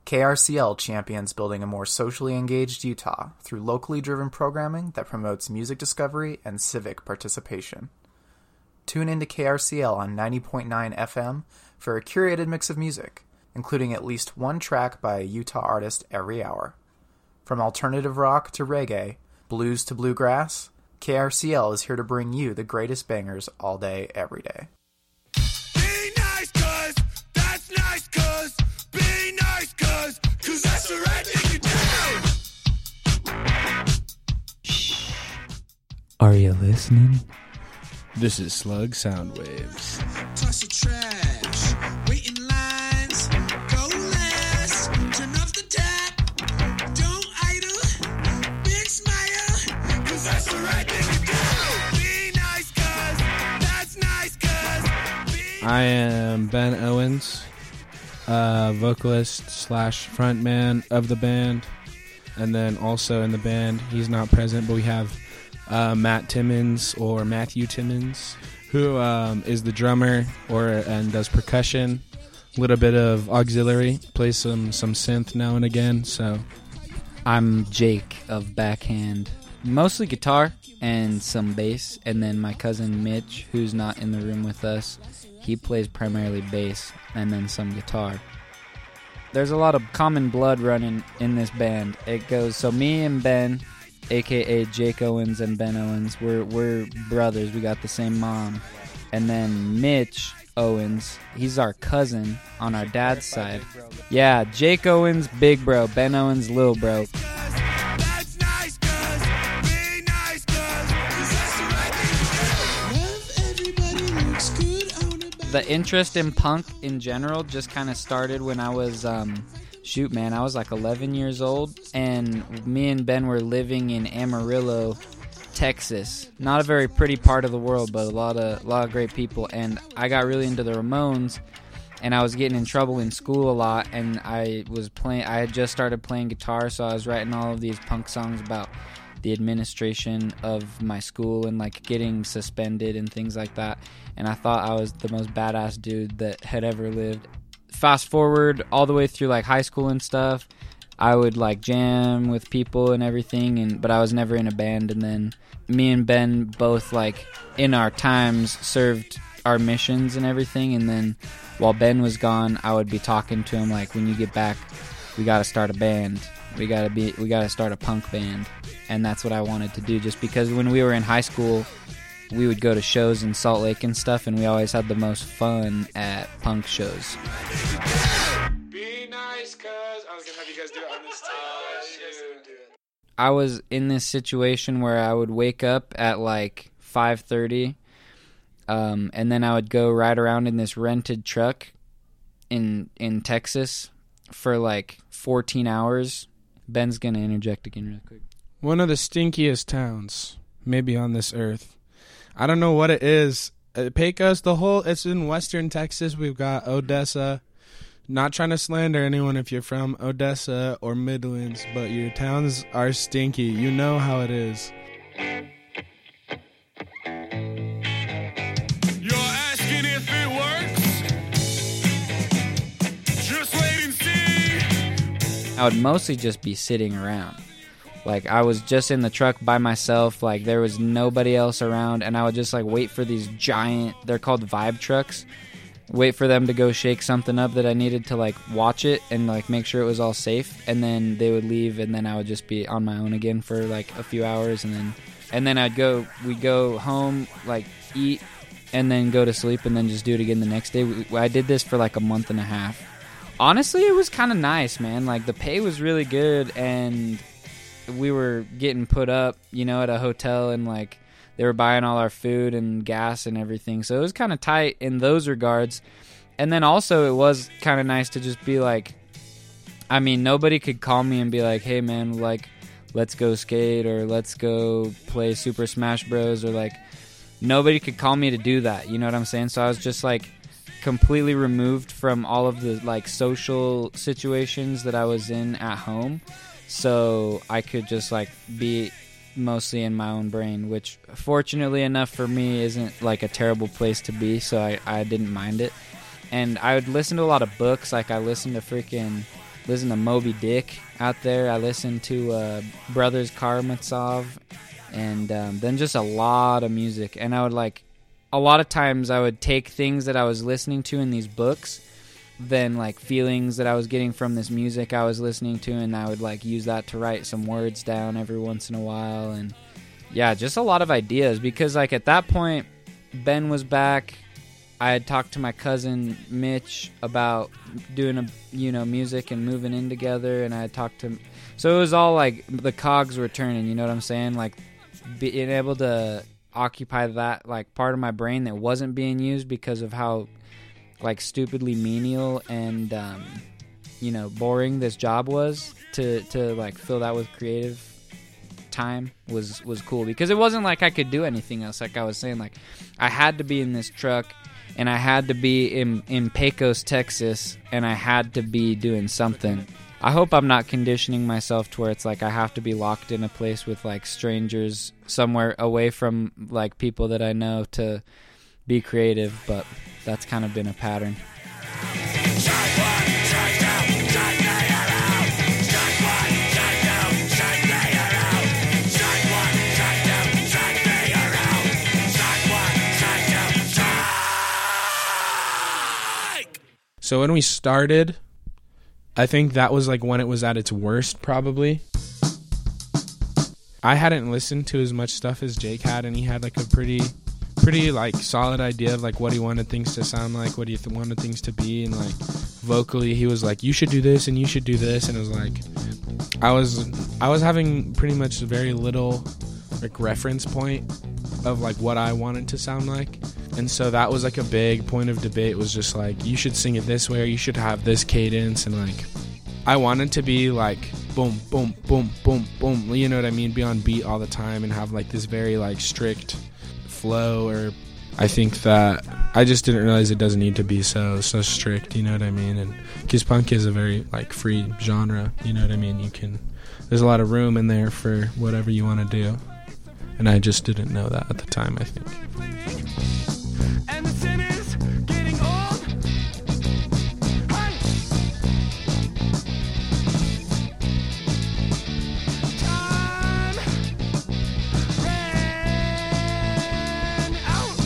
KRCL champions building a more socially engaged Utah through locally driven programming that promotes music discovery and civic participation. Tune into KRCL on 90.9 FM for a curated mix of music, including at least one track by a Utah artist every hour. From alternative rock to reggae, blues to bluegrass, KRCL is here to bring you the greatest bangers all day, every day. Be nice, cuz that's nice, cuz be nice, cuz that's the right thing to do. Are you listening? This is Slug Soundwaves. Toss your trash, wait in lines, go last, turn off the tap, don't idle, big smile, cuz that's the right thing to do. Be nice, cuz that's nice, cuz I am Ben Owens, vocalist / frontman of the band, and then also in the band, he's not present, but we have Matt Timmons, or Matthew Timmons, who is the drummer and does percussion, a little bit of auxiliary, plays some synth now and again. So I'm Jake of Backhand, mostly guitar and some bass, and then my cousin Mitch, who's not in the room with us, he plays primarily bass and then some guitar. There's a lot of common blood running in this band. It goes, so me and Ben, a.k.a. Jake Owens and Ben Owens, we're brothers. We got the same mom. And then Mitch Owens, he's our cousin on our dad's side. Yeah, Jake Owens, big bro. Ben Owens, little bro. that's nice, cuz be nice, cuz that's the right thing to do. Love everybody looks good on a body. The interest in punk in general just kind of started when I was I was like 11 years old, and me and Ben were living in Amarillo, Texas. Not a very pretty part of the world, but a lot of great people. And I got really into the Ramones, and I was getting in trouble in school a lot. And I had just started playing guitar, so I was writing all of these punk songs about the administration of my school and like getting suspended and things like that. And I thought I was the most badass dude that had ever lived. Fast forward all the way through like high school and stuff, I would like jam with people and everything, but I was never in a band. And then me and Ben both like in our times served our missions and everything. And then while Ben was gone, I would be talking to him like, when you get back, we got to start a band. We got to start a punk band. And that's what I wanted to do, just because when we were in high school, we would go to shows in Salt Lake and stuff, and we always had the most fun at punk shows. Be nice, cuz I was gonna have you guys do it on this time. I was in this situation where I would wake up at like 5:30, and then I would go ride around in this rented truck in Texas for like 14 hours. Ben's gonna interject again real quick. one of the stinkiest towns maybe on this earth. I don't know what it is. Pecos, it's in western Texas. We've got Odessa. Not trying to slander anyone if you're from Odessa or Midlands, but your towns are stinky. You know how it is. You're asking if it works? Just wait and see. I would mostly just be sitting around. Like, I was just in the truck by myself. Like, there was nobody else around, and I would just, like, wait for these giant, they're called vibe trucks, wait for them to go shake something up that I needed to, like, watch it and, like, make sure it was all safe, and then they would leave, and then I would just be on my own again for, like, a few hours, and then we'd go home, like, eat, and then go to sleep, and then just do it again the next day. I did this for, like, a month and a half. Honestly, it was kind of nice, man. Like, the pay was really good, and we were getting put up, at a hotel, and like they were buying all our food and gas and everything. So it was kind of tight in those regards. And then also it was kind of nice to just be like, I mean, nobody could call me and be like, hey man, like, let's go skate or let's go play Super Smash Bros. Or like, nobody could call me to do that. You know what I'm saying? So I was just like completely removed from all of the like social situations that I was in at home. So I could just like be mostly in my own brain, which fortunately enough for me isn't like a terrible place to be, so I didn't mind it. And I would listen to a lot of books. Like I listened to freaking listen to Moby Dick out there. I listen to Brothers Karamazov, and then just a lot of music. And I would a lot of times I would take things that I was listening to in these books, then feelings that I was getting from this music I was listening to, and I would use that to write some words down every once in a while. And yeah, just a lot of ideas, because at that point Ben was back. I had talked to my cousin Mitch about doing music and moving in together, and I had talked to him. So it was all the cogs were turning, you know what I'm saying? Being able to occupy that part of my brain that wasn't being used because of how stupidly menial and boring this job was, to fill that with creative time was cool, because it wasn't I could do anything else. I was saying, I had to be in this truck, and I had to be in Pecos, Texas, and I had to be doing something. I hope I'm not conditioning myself to where it's I have to be locked in a place with strangers somewhere away from people that I know to be creative, but that's kind of been a pattern. So when we started, I think that was when it was at its worst, probably. I hadn't listened to as much stuff as Jake had, and he had a pretty solid idea of what he wanted things to sound like, what he wanted things to be, and vocally he was you should do this and you should do this, and it was I was having pretty much very little reference point of what I wanted to sound like. And so that was a big point of debate, was just you should sing it this way, or you should have this cadence. And I wanted to be boom, boom, boom, boom, boom, you know what I mean? Be on beat all the time and have this very strict flow. Or I think that I just didn't realize it doesn't need to be so strict, you know what I mean? And because punk is a very free genre, you know what I mean? There's a lot of room in there for whatever you want to do. And I just didn't know that at the time, I think. And the sin is getting old. Time ran out.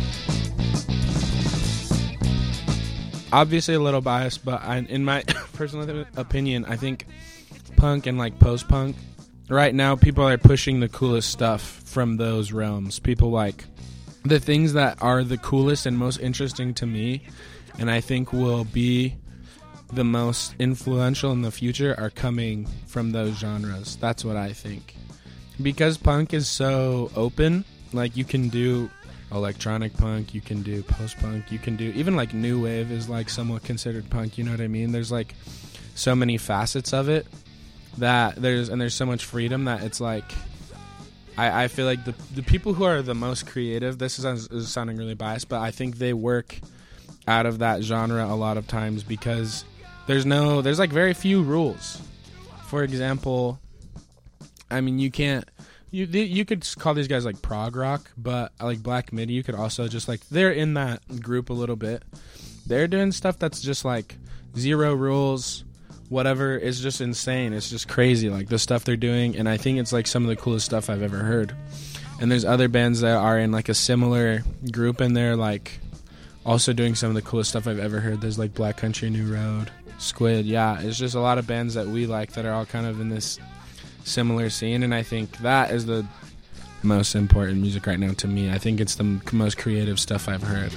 Obviously a little biased, but in my personal opinion, I think punk and post-punk, right now people are pushing the coolest stuff from those realms. People the things that are the coolest and most interesting to me, and I think will be the most influential in the future, are coming from those genres. That's what I think. Because punk is so open, you can do electronic punk, you can do post-punk, you can do even new wave is somewhat considered punk, you know what I mean? There's so many facets of it that there's so much freedom that it's I feel the people who are the most creative, this is sounding really biased, but I think they work out of that genre a lot of times, because there's very few rules. For example, I mean, you could call these guys prog rock, but Black Midi, you could also just they're in that group a little bit. They're doing stuff that's just zero rules. Whatever is just insane. It's just crazy, the stuff they're doing, and I think it's some of the coolest stuff I've ever heard. And there's other bands that are in a similar group, and they're also doing some of the coolest stuff I've ever heard. There's Black Country New Road, Squid. Yeah, it's just a lot of bands that we that are all kind of in this similar scene, and I think that is the most important music right now to me. I think it's the most creative stuff I've heard.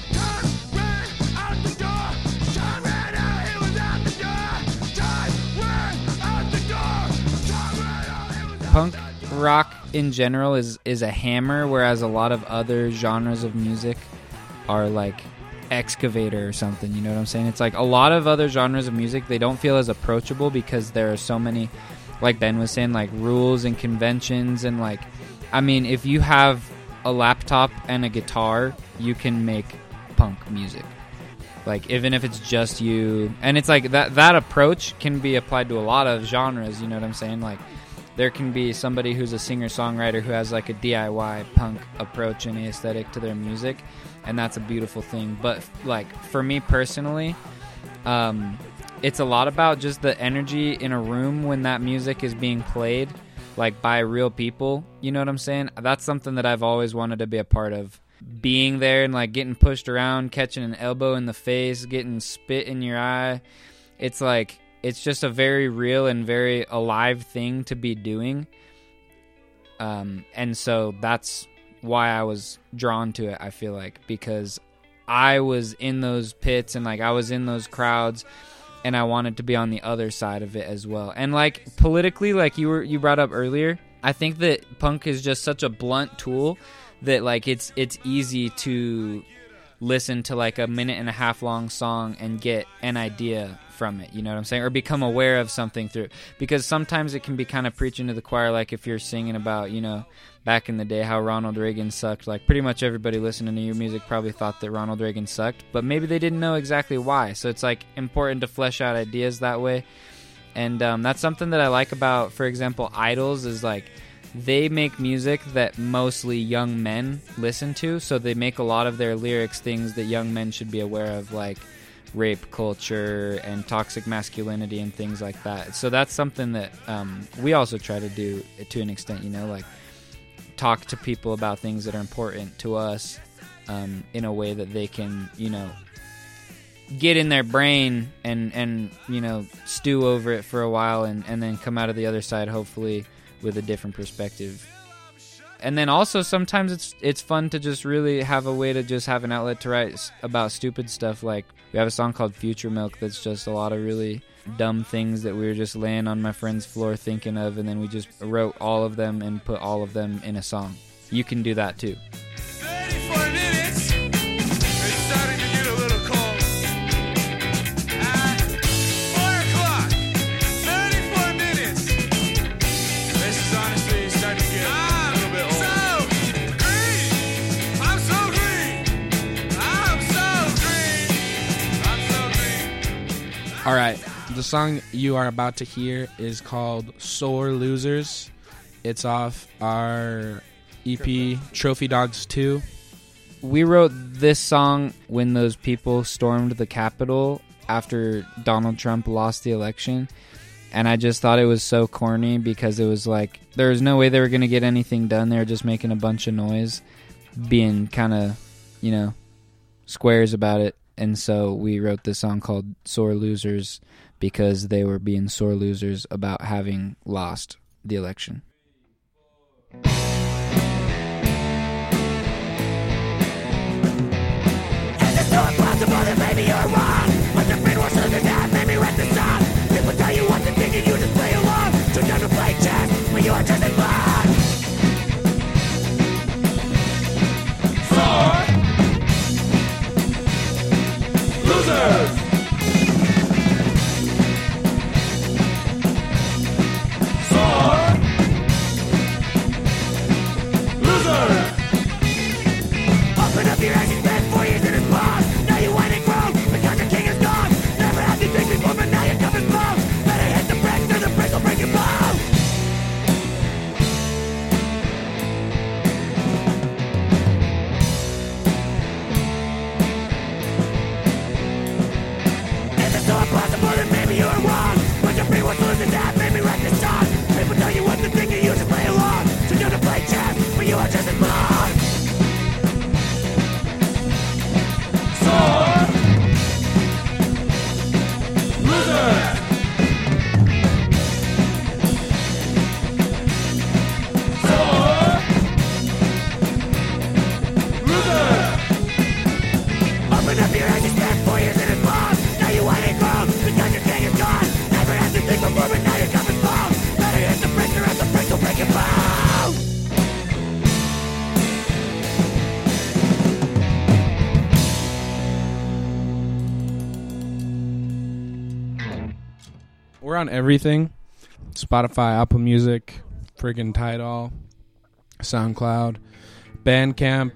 Punk rock in general is a hammer, whereas a lot of other genres of music are excavator or something, you know what I'm saying? It's a lot of other genres of music, they don't feel as approachable because there are so many, like Ben was saying, rules and conventions, and I mean, if you have a laptop and a guitar, you can make punk music. Even if it's just you, and it's that approach can be applied to a lot of genres, you know what I'm saying? There can be somebody who's a singer-songwriter who has a DIY punk approach and aesthetic to their music, and that's a beautiful thing. But for me personally, it's a lot about just the energy in a room when that music is being played, like by real people. You know what I'm saying? That's something that I've always wanted to be a part of. Being there and like getting pushed around, catching an elbow in the face, getting spit in your eye. It's like, it's just a very real and very alive thing to be doing. And so that's why I was drawn to it, I feel like, because I was in those pits and like I was in those crowds and I wanted to be on the other side of it as well. And like politically, like you brought up earlier, I think that punk is just such a blunt tool that like it's easy to listen to like a 1.5-minute long song and get an idea from it, you know what I'm saying, or become aware of something through it. Because sometimes it can be kind of preaching to the choir, like if you're singing about, you know, back in the day how Ronald Reagan sucked. Like pretty much everybody listening to your music probably thought that Ronald Reagan sucked, but maybe they didn't know exactly why. So it's like important to flesh out ideas that way. And that's something that I like about, for example, Idols, is like they make music that mostly young men listen to, so they make a lot of their lyrics things that young men should be aware of, like rape culture and toxic masculinity and things like that. So that's something that we also try to do to an extent, you know, like talk to people about things that are important to us in a way that they can, you know, get in their brain and you know, stew over it for a while and then come out of the other side hopefully with a different perspective. And then also sometimes it's fun to just really have a way to just have an outlet to write about stupid stuff. Like we have a song called Future Milk that's just a lot of really dumb things that we were just laying on my friend's floor thinking of, and then we just wrote all of them and put all of them in a song. You can do that too. 34 minutes. It's starting to get a little cold. At 4 o'clock. 34 minutes. This is honestly starting to get a little bit old. So green. I'm so green. I'm so green. I'm so green. All right. The song you are about to hear is called Sore Losers. It's off our EP Trophy Dogs 2. We wrote this song when those people stormed the Capitol after Donald Trump lost the election. And I just thought it was so corny because it was like, there was no way they were going to get anything done. They were just making a bunch of noise, being kind of, you know, squares about it. And so we wrote this song called Sore Losers because they were being sore losers about having lost the election. We're on everything. Spotify, Apple Music, friggin' Tidal, SoundCloud, Bandcamp,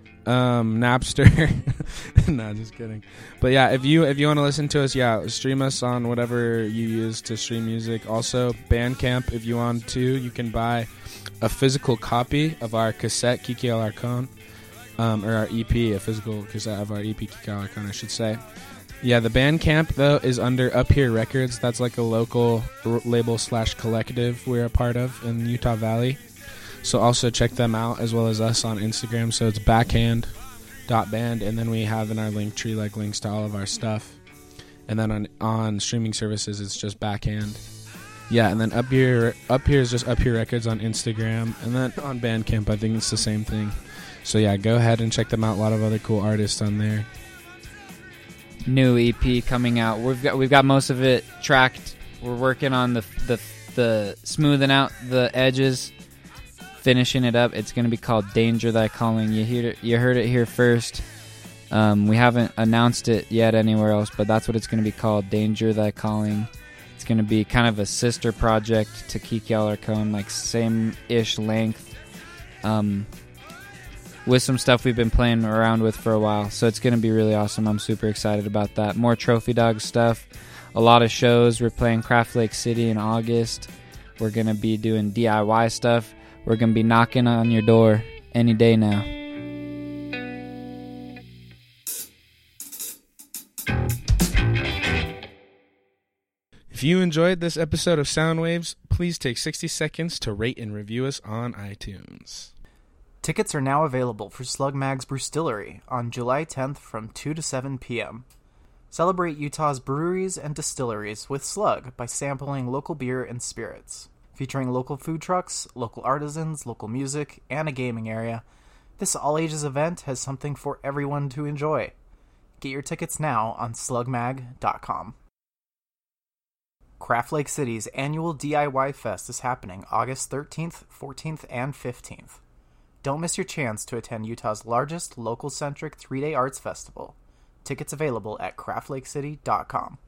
Napster. No, just kidding. But yeah, if you want to listen to us, yeah, stream us on whatever you use to stream music. Also, Bandcamp, if you want to, you can buy a physical copy of our cassette, Kiki Alarcon, or our EP, a physical cassette of our EP, Kiki Alarcon, I should say. Yeah, the Bandcamp, though, is under Up Here Records. That's like a local label / collective we're a part of in Utah Valley. So also check them out as well as us on Instagram. So it's backhand.band, and then we have in our link tree like links to all of our stuff. And then on streaming services, it's just Backhand. Yeah, and then Up Here is just Up Here Records on Instagram, and then on Bandcamp, I think it's the same thing. So yeah, go ahead and check them out. A lot of other cool artists on there. New EP coming out. We've got most of it tracked. We're working on the smoothing out the edges, finishing it up. It's going to be called Danger Thy Calling. You heard it here first. We haven't announced it yet anywhere else, but that's what it's going to be called, Danger Thy Calling. It's going to be kind of a sister project to Kiki Alarcon, like same-ish length, with some stuff we've been playing around with for a while. So it's going to be really awesome. I'm super excited about that. More Trophy Dog stuff, a lot of shows. We're playing Craft Lake City in August. We're going to be doing DIY stuff. We're going to be knocking on your door any day now. If you enjoyed this episode of Soundwaves, please take 60 seconds to rate and review us on iTunes. Tickets are now available for Slug Mag's Brewstillery on July 10th from 2 to 7 p.m. Celebrate Utah's breweries and distilleries with Slug by sampling local beer and spirits. Featuring local food trucks, local artisans, local music, and a gaming area, this all-ages event has something for everyone to enjoy. Get your tickets now on slugmag.com. Craft Lake City's annual DIY Fest is happening August 13th, 14th, and 15th. Don't miss your chance to attend Utah's largest local-centric 3-day arts festival. Tickets available at craftlakecity.com.